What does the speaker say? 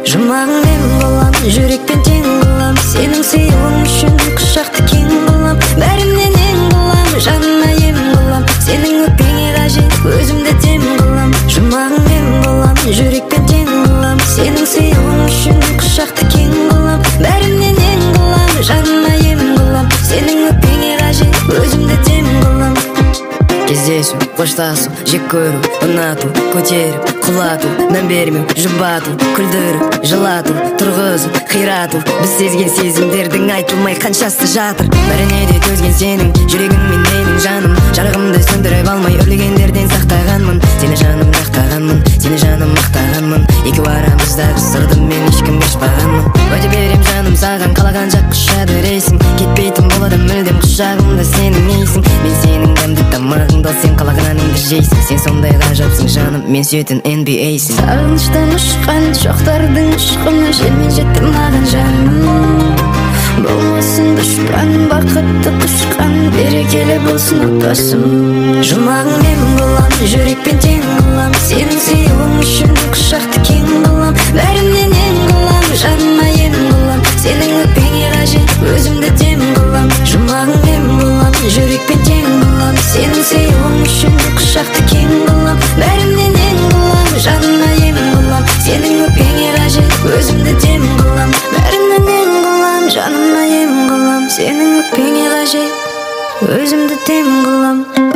Жұмағың мен болам, жүрекпен тең болам, сенің сыйлығың үшін құшақты кең болам. Бәрімнен ең болам, жаныма ем болам, сенің өкпеңе қажет, өзімді дем қылам. Жұмағың мен болам, жүрекпен тең болам, сенің сыйлығың үшін құшақты кең болам. Бәрімнен ең болам, жаныма ем болам, сенің өкпеңе қажет, өзімді дем қылам. Кездесу, қоштасу, жек көру, ұнату, көтеріп, құлату, мән бермеу, жұбату, күлдіріп, жылату, тұрғызу, қирату. Біз сезген сезімдердің айтылмай қаншасы жатыр. Бәріне де төзген сенің жүрегің мен менің жаным. Жарығымды сөндіріп алмай өрлегендерден сақтағанмын. Сені жаным мақтағанмын, сені жаным мақтағанмын. Екеу арамыздағы сырды мен ешкімге ашпағанмын. Уәде берем жаным саған, қалаған жақ құшады рейсің. Кетпейтін болады мүлдем құшағымда сенің ейсің. Мен сенің дәмді тамағыңды, сен қалаған әніңді жейсің. Сен сондай ғажапсың жаным, мен сүйетін NBA-сің. Сағыныштан ұшқан шоқтардың ұшқыны, желмен жетті маған жаным. Болмасын дұшпан, бақытты құшқан, берекелі болсын отбасым. Жұмағың мен болам, жүрекпен тең болам, сенің сыйлығың үшін құшақты кең болам. Бәрімнен ең болам, жаныма ем болам, сенің өкпеңе қажет, өзімді дем қылам. Жұмағың мен болам, жүрекпен тең болам, сенің сыйлығың үшін құшақты кең болам. Бәрімнен ең болам, жаныма ем болам, сенің өкпеңе қажет, өзімді дем қылам. Бәрімнен ең болам, жаныма ем қылам, сенің өкпеңе қажет, өзімді дем қылам.